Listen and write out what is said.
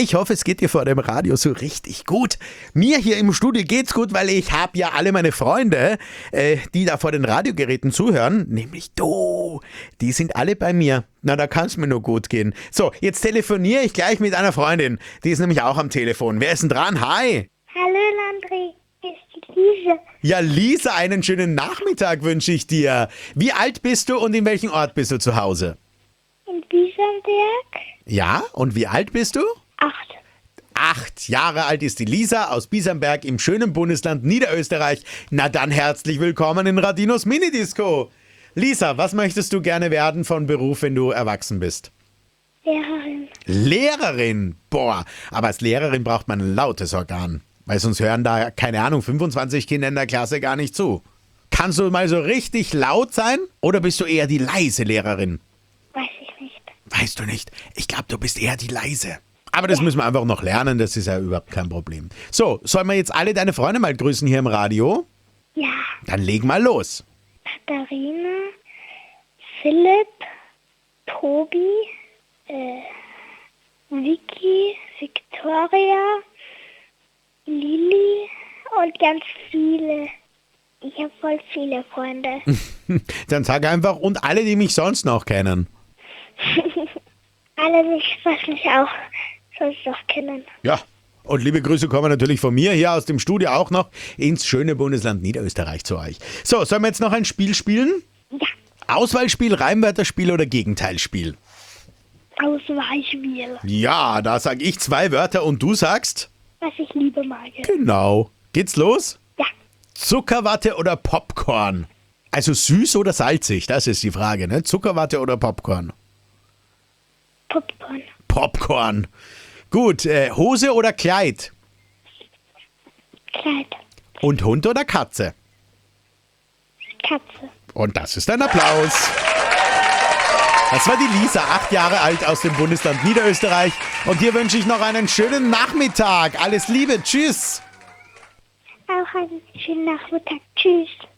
Ich hoffe, es geht dir vor dem Radio so richtig gut. Mir hier im Studio geht's gut, weil ich habe ja alle meine Freunde, die da vor den Radiogeräten zuhören, nämlich du, die sind alle bei mir. Na, da kann's mir nur gut gehen. So, jetzt telefoniere ich gleich mit einer Freundin. Die ist nämlich auch am Telefon. Wer ist denn dran? Hi. Hallo Landry, hier ist die Lisa. Ja, Lisa, einen schönen Nachmittag wünsche ich dir. Wie alt bist du und in welchem Ort bist du zu Hause? In Biesenberg. Ja, und wie alt bist du? 8. 8 Jahre alt ist die Lisa aus Biesenberg im schönen Bundesland Niederösterreich. Na dann herzlich willkommen in Radinos Minidisco. Lisa, was möchtest du gerne werden von Beruf, wenn du erwachsen bist? Lehrerin. Lehrerin? Boah, aber als Lehrerin braucht man ein lautes Organ. Weil sonst hören da, keine Ahnung, 25 Kinder in der Klasse gar nicht zu. Kannst du mal so richtig laut sein oder bist du eher die leise Lehrerin? Weiß ich nicht. Weißt du nicht? Ich glaube, du bist eher die leise. Aber das müssen wir einfach noch lernen, das ist ja überhaupt kein Problem. So, sollen wir jetzt alle deine Freunde mal grüßen hier im Radio? Ja. Dann leg mal los. Katharina, Philipp, Tobi, Vicky, Victoria, Lili und ganz viele. Ich habe voll viele Freunde. Dann sag einfach, und alle, die mich sonst noch kennen. Alle, was mich auch sonst noch kennen. Ja, und liebe Grüße kommen natürlich von mir hier aus dem Studio auch noch ins schöne Bundesland Niederösterreich zu euch. So, sollen wir jetzt noch ein Spiel spielen? Ja. Auswahlspiel, Reimwörterspiel oder Gegenteilspiel? Auswahlspiel. Ja, da sag ich 2 Wörter und du sagst? Was ich liebe mag. Genau. Geht's los? Ja. Zuckerwatte oder Popcorn? Also süß oder salzig, das ist die Frage, ne? Zuckerwatte oder Popcorn? Popcorn. Popcorn. Gut, Hose oder Kleid? Kleid. Und Hund oder Katze? Katze. Und das ist ein Applaus. Das war die Lisa, 8 Jahre alt aus dem Bundesland Niederösterreich. Und dir wünsche ich noch einen schönen Nachmittag. Alles Liebe, tschüss. Auch einen schönen Nachmittag. Tschüss.